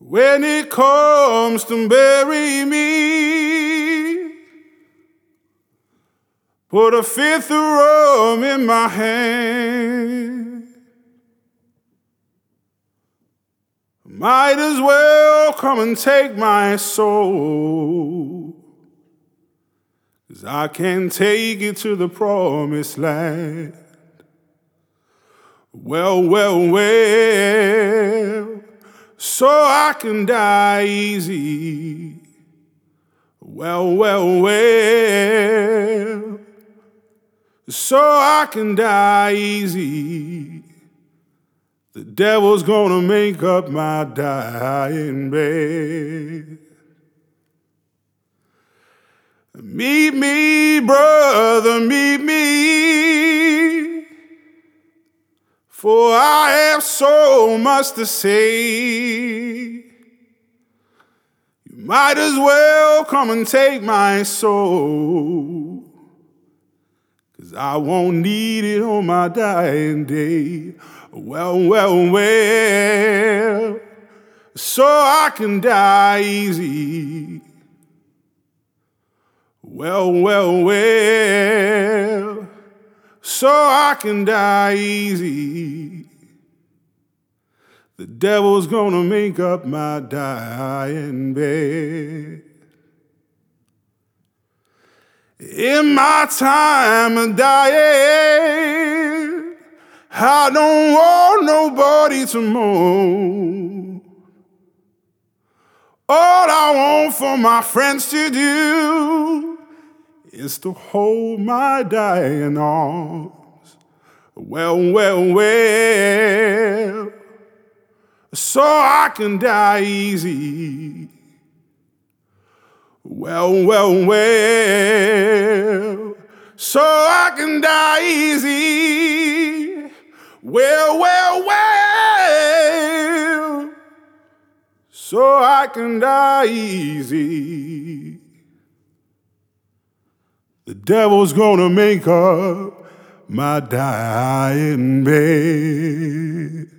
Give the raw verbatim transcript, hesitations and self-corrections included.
When it comes to bury me, put a fifth of rum in my hand. Might as well come and take my soul, 'cause I can't take it to the promised land. Well, well, well, so I can die easy. Well, well, well, so I can die easy. The devil's gonna make up my dying bed. Meet me, brother, meet me, for I have so much to say. You might as well come and take my soul, 'cause I won't need it on my dying day. Well, well, well, so I can die easy. Well, well, well, so I can die easy. The devil's gonna make up my dying bed. In my time of dying, I don't want nobody to mourn. All I want for my friends to do is to hold my dying arms. Well, well, well, so I can die easy. Well, well, well, so I can die easy. Well, well, well, so I can die easy. The devil's gonna make up my dying bed.